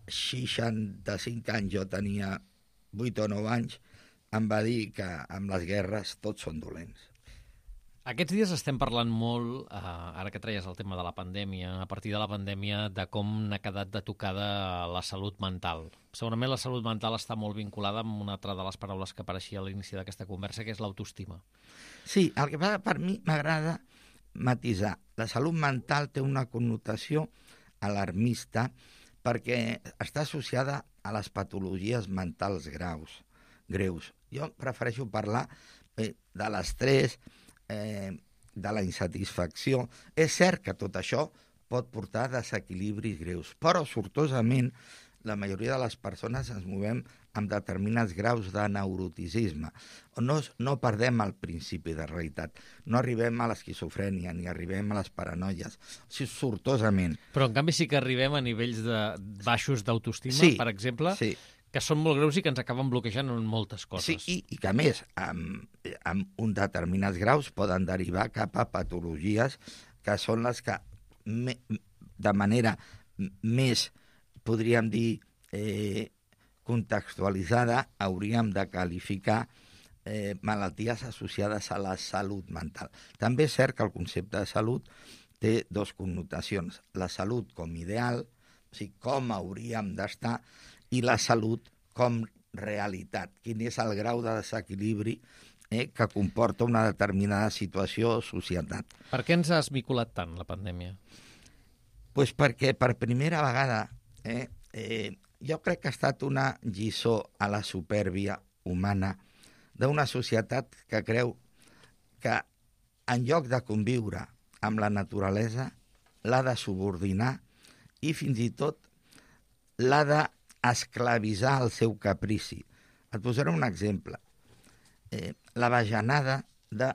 seixanta-cinc anys, jo tenia vuit o nou anys, em va dir que amb les guerres tots són dolents. Aquests dies estem parlant molt, eh, ara que treies el tema de la pandèmia, a partir de la pandèmia, de com n'ha quedat de tocada la salut mental. Segurament la salut mental està molt vinculada amb una altra de les paraules que apareixia a l'inici d'aquesta conversa, que és l'autoestima. Sí, el que passa per mi m'agrada matisar. La salut mental té una connotació alarmista perquè està associada a les patologies mentals graus, greus. Jo prefereixo parlar eh, de l'estrès, eh, de la insatisfacció. És cert que tot això pot portar a desequilibris greus, però sortosament la majoria de les persones ens movem amb determinats graus de neuroticisme. No, no perdem el principi de realitat. No arribem a l'esquizofrènia ni arribem a les paranoies. O sigui, sortosament. Però, en canvi, sí que arribem a nivells de baixos d'autoestima, sí, per exemple, sí. que són molt greus i que ens acaben bloquejant en moltes coses. Sí, i, i que, a més, amb, amb un determinats graus poden derivar cap a patologies que són les que, me, de manera més, podríem dir, eh, contextualitzada, hauríem de qualificar eh, malalties associades a la salut mental. També és cert que el concepte de salut té dues connotacions. La salut com ideal, o sigui, com hauríem d'estar, i la salut com realitat. Quin és el grau de desequilibri eh, que comporta una determinada situació o societat. Per què ens ha esmicolat tant la pandèmia? Pues perquè per primera vegada eh, eh, jo crec que ha estat una lliçó a la supèrbia humana d'una societat que creu que en lloc de conviure amb la naturalesa l'ha de subordinar i fins i tot l'ha d'esclavitzar al seu caprici. Et posaré un exemple. Eh, la bajanada de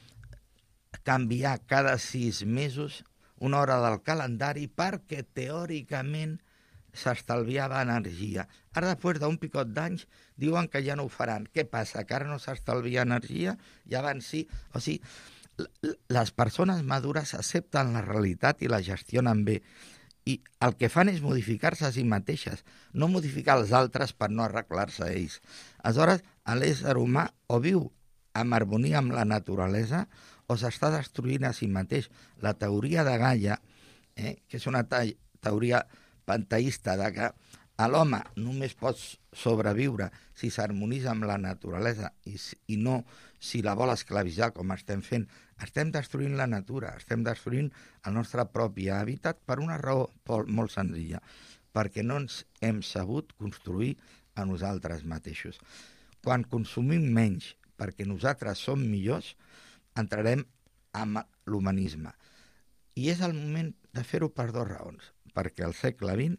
canviar cada sis mesos una hora del calendari perquè teòricament s'estalviava energia. Ara, després d'un picot d'anys, diuen que ja no ho faran. Què passa? Que ara no s'estalvia energia? I abans sí. O sigui, les persones madures accepten la realitat i la gestionen bé. I el que fan és modificar-se a si mateixes, no modificar els altres per no arreglar-se ells. Aleshores, l'ésser humà o viu en harmonia amb la naturalesa o s'està destruint a si mateix. La teoria de Gaia, eh, que és una te- teoria panteísta de que l'home només pot sobreviure si s'harmonitza amb la naturalesa i, i no si la vol esclavitzar com estem fent. Estem destruint la natura, estem destruint el nostre propi hàbitat per una raó molt senzilla, perquè no ens hem sabut construir a nosaltres mateixos. Quan consumim menys perquè nosaltres som millors, entrarem amb l'humanisme. I és el moment de fer-ho per dues raons. Perquè el segle vint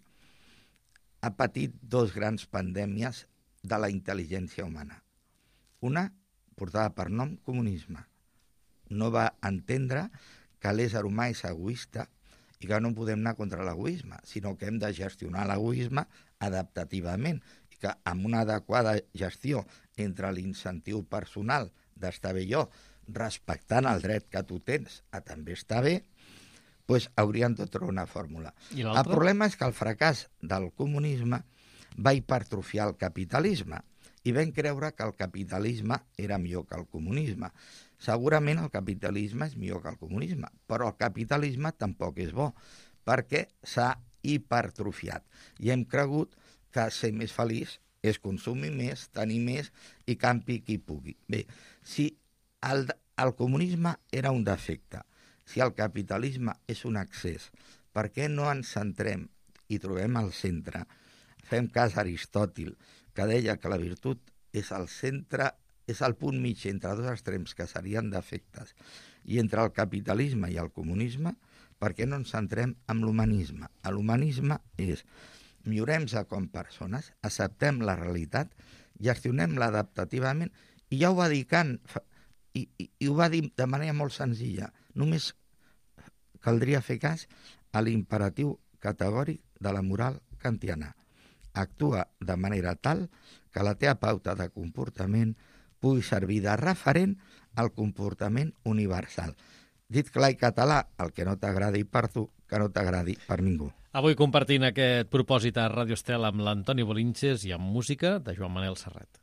ha patit dos grans pandèmies de la intel·ligència humana. Una portada per nom comunisme. No va entendre que l'ésser humà és egoista i que no podem anar contra l'egoisme, sinó que hem de gestionar l'egoisme adaptativament i que amb una adequada gestió entre l'incentiu personal d'estar bé jo, respectant el dret que tu tens a també estar bé, pues hauríem de trobar una fórmula. El problema és que el fracàs del comunisme va hipertrofiar el capitalisme i vam creure que el capitalisme era millor que el comunisme. Segurament el capitalisme és millor que el comunisme, però el capitalisme tampoc és bo, perquè s'ha hipertrofiat. I hem cregut que ser més feliç és consumir més, tenir més i campi qui pugui. Bé, si el, el comunisme era un defecte, si el capitalisme és un excés, per què no ens centrem i trobem al centre? Fem cas a Aristòtil, que deia que la virtut és el centre, és el punt mig entre dos extrems que serien defectes. I entre el capitalisme i el comunisme, per què no ens centrem en l'humanisme? L'humanisme és millorem-se com persones, acceptem la realitat, gestionem-la adaptativament, i ja ho va dir Kant, i, i, i ho va dir de manera molt senzilla. Només caldria fer cas a l'imperatiu categòric de la moral kantiana. Actua de manera tal que la teva pauta de comportament pugui servir de referent al comportament universal. Dit clar i català, el que no t'agradi per tu, que no t'agradi per ningú. Avui compartint aquest propòsit a Ràdio Estel amb l'Antoni Bolinches i amb música de Joan Manel Serrat.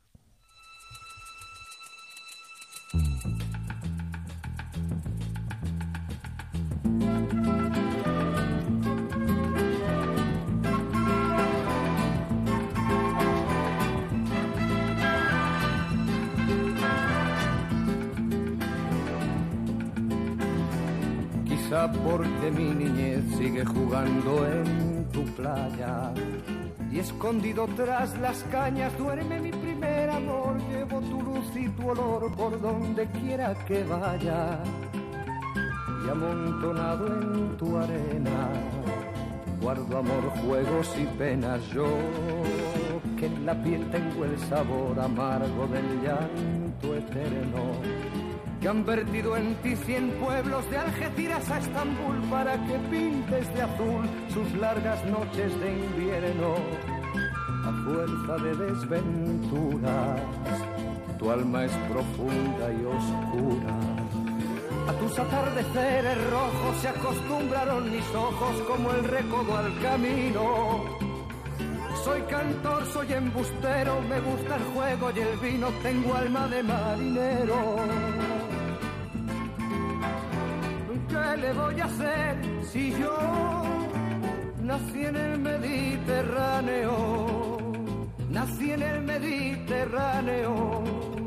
Quizá porque mi niñez sigue jugando en tu playa y escondido tras las cañas duerme mi primer amor. Llevo tu luz y tu olor por donde quiera que vaya y amontonado en tu arena guardo amor, juegos y penas. Yo que en la piel tengo el sabor amargo del llanto eterno, que han vertido en ti cien pueblos de Algeciras a Estambul para que pintes de azul sus largas noches de invierno. A fuerza de desventuras, tu alma es profunda y oscura. A tus atardeceres rojos se acostumbraron mis ojos como el recodo al camino. Soy cantor, soy embustero, me gusta el juego y el vino, tengo alma de marinero. ¿Qué le voy a hacer si yo nací en el Mediterráneo? Nací en el Mediterráneo.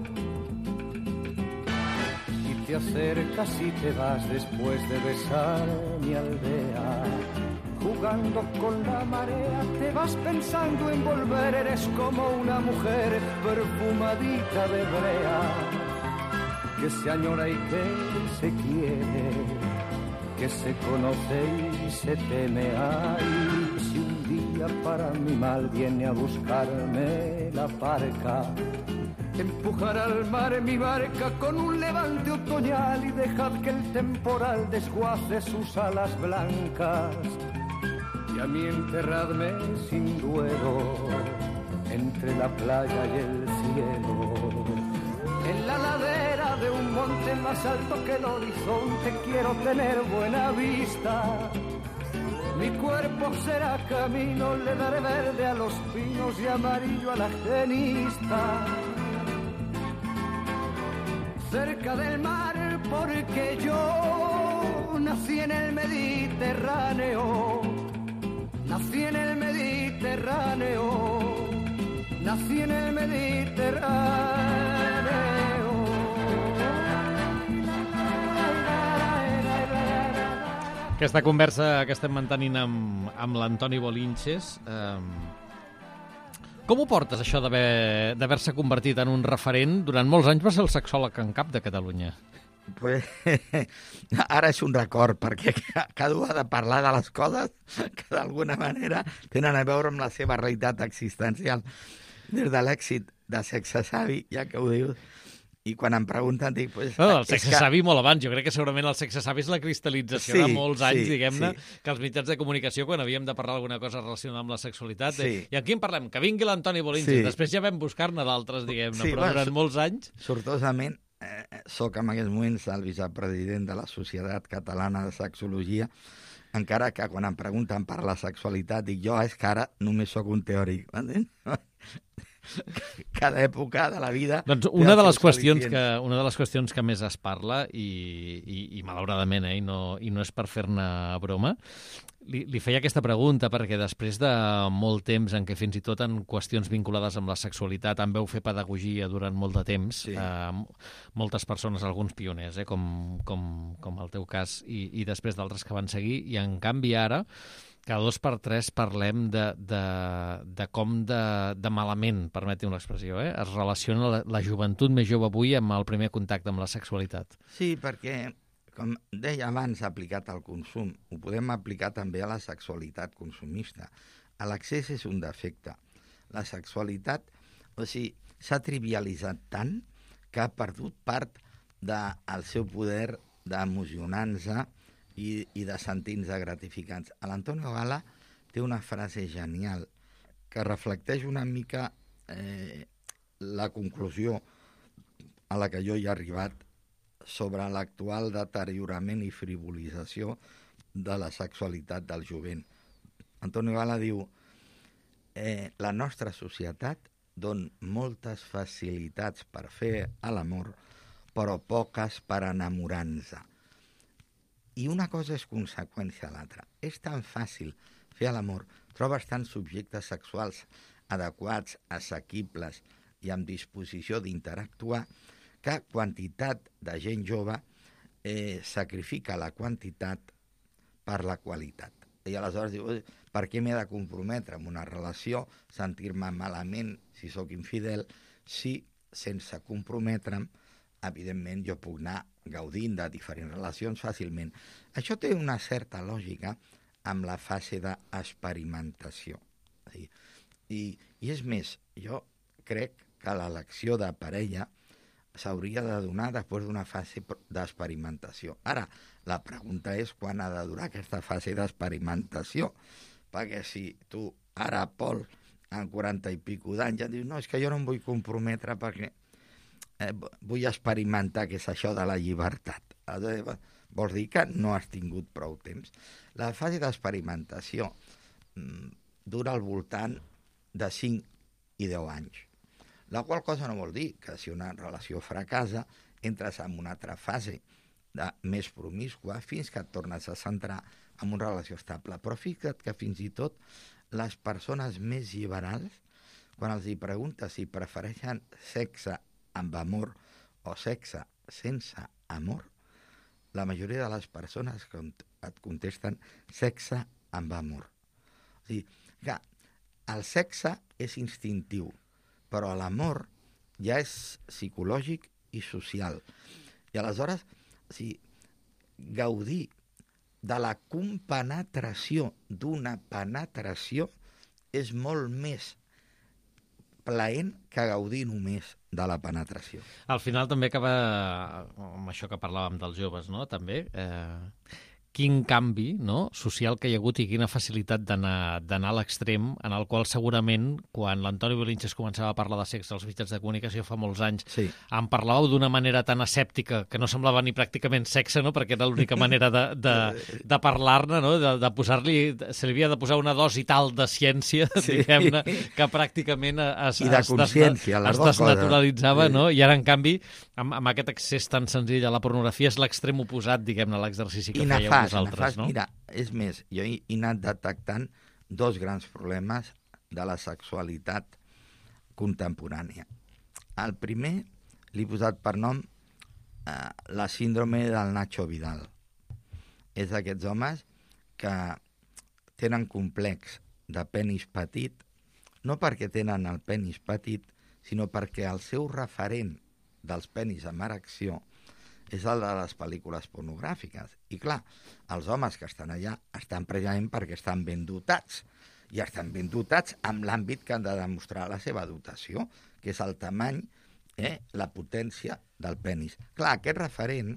Y te acercas y te vas después de besar mi aldea. Jugando con la marea, te vas pensando en volver. Eres como una mujer perfumadita de brea, que se añora y que se quiere, que se conoce y se teme. Ay, si un día para mi mal viene a buscarme la parca, empujar al mar mi barca con un levante otoñal y dejad que el temporal desguace sus alas blancas. Y a mí enterradme sin duelo entre la playa y el cielo, en la ladera de un monte más alto que el horizonte. Quiero tener buena vista, mi cuerpo será camino, le daré verde a los pinos y amarillo a la genista. Cerca del mar porque yo nací en el Mediterráneo. Nací en el Mediterráneo, nací en el Mediterráneo. Aquesta conversa que estem mantenint amb, amb l'Antoni Bolinches, eh, com ho portes, això d'haver-se convertit en un referent? Durant molts anys va ser el sexòleg en cap de Catalunya. Pues, ara és un record, perquè cada un ha de parlar de les coses que d'alguna manera tenen a veure amb la seva realitat existencial. Des de l'èxit de Sexe Savi, ja que ho dius, i quan em pregunten, dic... Pues, no, el Sexe que... Savi molt abans. Jo crec que segurament el Sexe Savi és la cristal·lització sí, de molts anys, sí, diguem-ne, sí. Que els mitjans de comunicació, quan havíem de parlar alguna cosa relacionada amb la sexualitat, sí. de... i amb qui en parlem? Que vingui l'Antoni Bolinches. Sí. Després ja vam buscar-ne d'altres, diguem-ne, sí, però bueno, durant molts anys... Sortosament, eh, soc en aquests moments el vicepresident de la Societat Catalana de Sexologia, encara que quan em pregunten per la sexualitat dic jo és que ara només sóc un teòric. Cada època de la vida... Doncs una de les qüestions que, una de les qüestions que més es parla, i, i, i malauradament, eh, i, no, i no és per fer-ne broma, li, li feia aquesta pregunta perquè després de molt temps en què fins i tot en qüestions vinculades amb la sexualitat en veu fer pedagogia durant molt de temps, sí. eh, moltes persones, alguns pioners, eh, com, com, com el teu cas, i, i després d'altres que van seguir, i en canvi ara cada dos per tres parlem de, de, de com de, de malament, permeti una expressió, eh? Es relaciona la, la joventut més jove avui amb el primer contacte amb la sexualitat. Sí, perquè, com deia abans, aplicat al consum, ho podem aplicar també a la sexualitat consumista. L'accés és un defecte. La sexualitat, o sigui, s'ha trivialitzat tant que ha perdut part del seu poder d'emocionar-se i, i de sentir-nos gratificants. L'Antonio Gala té una frase genial que reflecteix una mica eh, la conclusió a la que jo hi he arribat sobre l'actual deteriorament i frivolització de la sexualitat del jovent. Antonio Gala diu eh, la nostra societat dona moltes facilitats per fer l'amor, però poques per enamorar-nos. I una cosa és conseqüència de l'altra. És tan fàcil fer l'amor, trobes tants subjectes sexuals adequats, assequibles i amb disposició d'interactuar, que quantitat de gent jove eh, sacrifica la quantitat per la qualitat. I aleshores diu, per què m'he de comprometre amb una relació, sentir-me malament si sóc infidel, si sense comprometre'm, evidentment jo puc anar gaudint de diferents relacions fàcilment. Això té una certa lògica amb la fase d'experimentació. I, I és més, jo crec que l'elecció de parella s'hauria de donar després d'una fase d'experimentació. Ara, la pregunta és quan ha de durar aquesta fase d'experimentació, perquè si tu ara, Pol, en quaranta i pico d'anys, ja dius, no, és que jo no em vull comprometre perquè eh, vull experimentar què és això de la llibertat. Aleshores, vols dir que no has tingut prou temps. La fase d'experimentació mm, dura al voltant de cinc i deu anys. La qual cosa no vol dir que si una relació fracassa entres en una altra fase de més promiscua fins que et tornes a centrar en una relació estable. Però fixa't que fins i tot les persones més liberals, quan els hi preguntes si prefereixen sexe amb amor o sexe sense amor, la majoria de les persones que et contesten sexe amb amor. O sigui, que el sexe és instintiu, però l'amor ja és psicològic i social. I aleshores, o sigui, gaudir de la compenetració d'una penetració és molt més plaent que gaudir només de la penetració. Al final també acaba, amb això que parlàvem dels joves, no? També, eh, quin canvi, no?, social que hi ha hagut i quina facilitat d'anar d'anar a l'extrem, en el qual segurament, quan l'Antoni Belinches començava a parlar de sexe als mitjans de comunicació fa molts anys, sí, en parlàveu d'una manera tan asèptica que no semblava ni pràcticament sexe, no?, perquè era l'única manera de, de, de parlar-ne, no?, de, de posar-li, se li havia de posar una dosi tal de ciència, sí, diguem-ne, que pràcticament es, I de es, consciència, es, les es dues desnaturalitzava, coses. no?, i ara, en canvi, amb, amb aquest accés tan senzill a la pornografia és l'extrem oposat, diguem-ne, a l'exercici que fèieu vosaltres, no? Mira, és més, jo he, he anat detectant dos grans problemes de la sexualitat contemporània. El primer l'he posat per nom eh, la síndrome del Nacho Vidal. És d'aquests homes que tenen complex de penis petit, no perquè tenen el penis petit, sinó perquè el seu referent dels penis amb erecció és el de les pel·lícules pornogràfiques. I clar, els homes que estan allà estan precisament perquè estan ben dotats, i estan ben dotats amb l'àmbit que han de demostrar la seva dotació, que és el tamany, eh, la potència del penis. Clar, aquest referent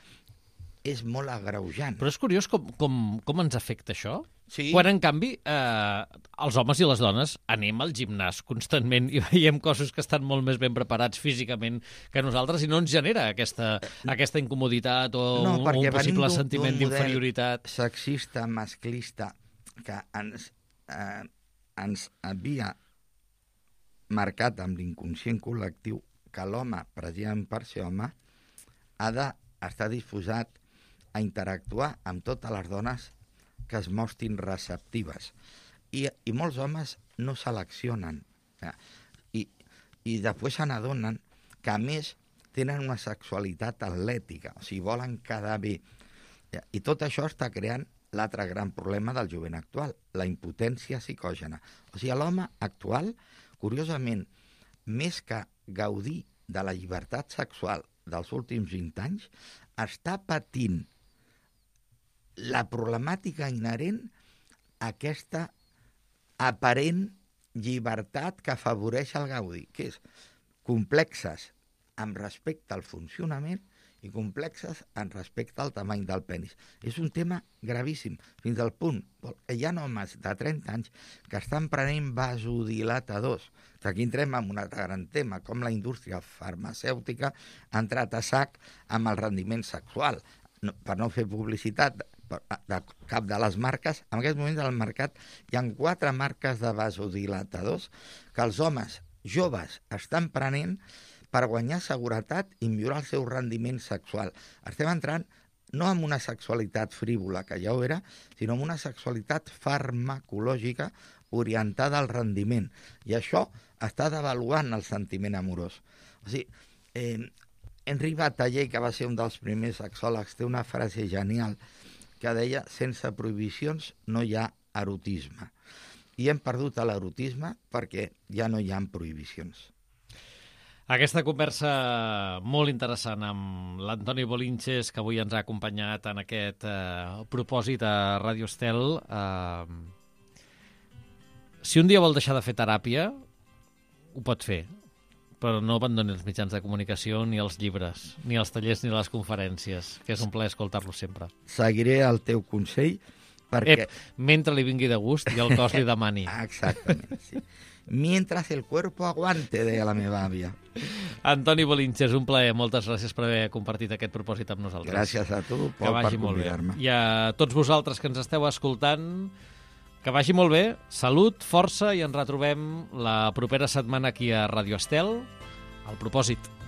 és molt agreujant. Però és curiós com, com, com ens afecta això. Sí. Quan, en canvi, eh, els homes i les dones anem al gimnàs constantment i veiem cossos que estan molt més ben preparats físicament que nosaltres i no ens genera aquesta, aquesta incomoditat o no, un, un possible d'un, sentiment d'inferioritat. Sexista, masclista, que ens, eh, ens havia marcat amb l'inconscient col·lectiu que l'home, precisament per ser home, ha d'estar disposat a interactuar amb totes les dones que es mostrin receptives. I, i molts homes no seleccionen. I, i després se n'adonen que, a més, tenen una sexualitat atlètica, o sigui, volen quedar bé. I tot això està creant l'altre gran problema del jovent actual, la impotència psicògena. O sigui, l'home actual, curiosament, més que gaudir de la llibertat sexual dels últims vint anys, està patint la problemàtica inherent a aquesta aparent llibertat que afavoreix el gaudi, que és complexes amb respecte al funcionament i complexes en respecte al tamany del penis. És un tema gravíssim, fins al punt que hi ha homes de trenta anys que estan prenent vasodilatadors. Aquí entrem en un altre gran tema, com la indústria farmacèutica ha entrat a sac amb el rendiment sexual. No, per no fer publicitat, de cap de les marques. En aquest moment al mercat hi ha quatre marques de vasodilatadors que els homes joves estan prenent per guanyar seguretat i millorar el seu rendiment sexual. Estem entrant no amb una sexualitat frívola, que ja ho era, sinó amb una sexualitat farmacològica orientada al rendiment. I això està devaluant el sentiment amorós. O sigui, eh, Henri Bataller, que va ser un dels primers sexòlegs, té una frase genial que deia: sense prohibicions no hi ha erotisme. I hem perdut l'erotisme perquè ja no hi ha prohibicions. Aquesta conversa molt interessant amb l'Antoni Bolinches, que avui ens ha acompanyat en aquest eh, propòsit a Ràdio Estel. Eh, si un dia vol deixar de fer teràpia, ho pot fer, però no abandoni els mitjans de comunicació, ni els llibres, ni els tallers, ni les conferències, que és un plaer escoltar-los sempre. Seguiré el teu consell perquè... Ep, mentre li vingui de gust i el cos li demani. Exactament, sí. Mientras el cuerpo aguante, deia la meva àvia. Antoni Bolinches, un plaer. Moltes gràcies per haver compartit aquest propòsit amb nosaltres. Gràcies a tu, Pol, que vagi per molt bé. convidar-me. I a tots vosaltres que ens esteu escoltant, que vagi molt bé, salut, força, i ens retrobem la propera setmana aquí a Ràdio Estel. El propòsit.